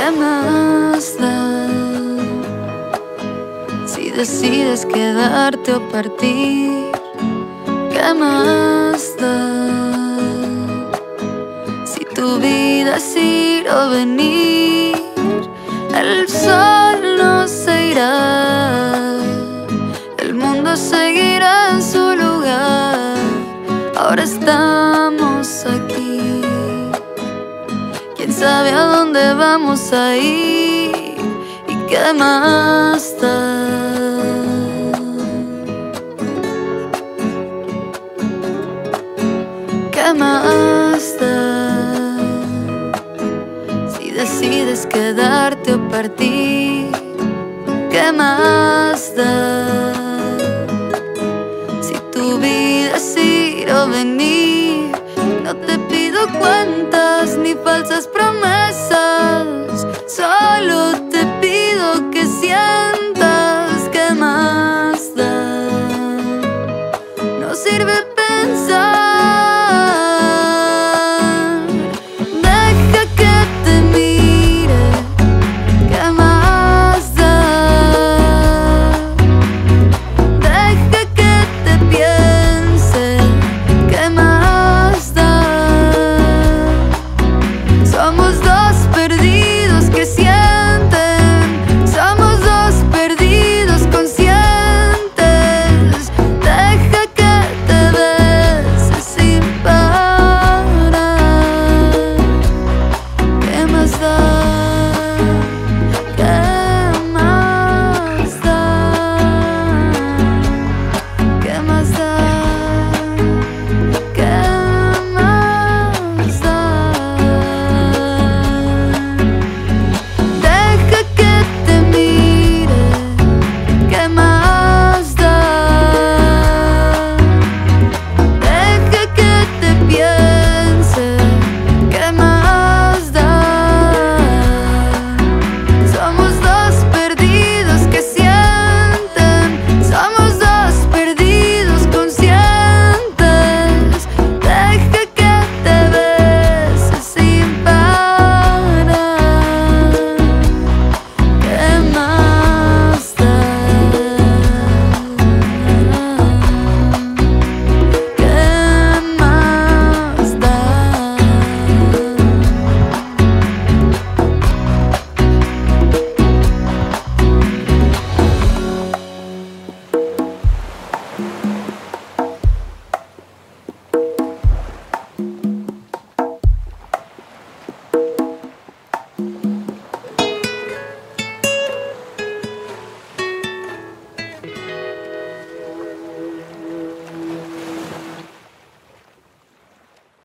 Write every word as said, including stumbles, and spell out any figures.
¿Qué más da si decides quedarte o partir? ¿Qué más da si tu vida es ir o venir? El sol no se irá, el mundo seguirá en su lugar. Ahora estamos aquí, quién sabe a dónde vamos a ir y qué más da. ¿Qué más da si decides quedarte o partir? ¿Qué más da si tu vida es ir o venir? No te pido cuentas ni falsas promesas.